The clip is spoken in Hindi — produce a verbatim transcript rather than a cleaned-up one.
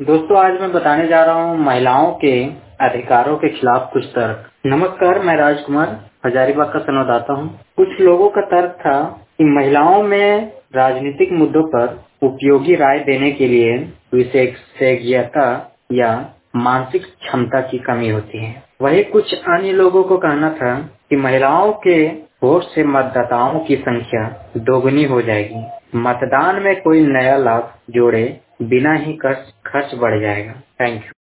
दोस्तों आज मैं बताने जा रहा हूँ महिलाओं के अधिकारों के खिलाफ कुछ तर्क। नमस्कार, मैं राजकुमार हजारीबाग का संवाददाता हूँ। कुछ लोगों का तर्क था कि महिलाओं में राजनीतिक मुद्दों पर उपयोगी राय देने के लिए विशेषज्ञता या मानसिक क्षमता की कमी होती है। वहीं कुछ अन्य लोगों को कहना था कि महिलाओं के वोट से मतदाताओं की संख्या दोगुनी हो जाएगी, मतदान में कोई नया लाभ जोड़े बिना ही खर्च खर्च बढ़ जाएगा। Thank you.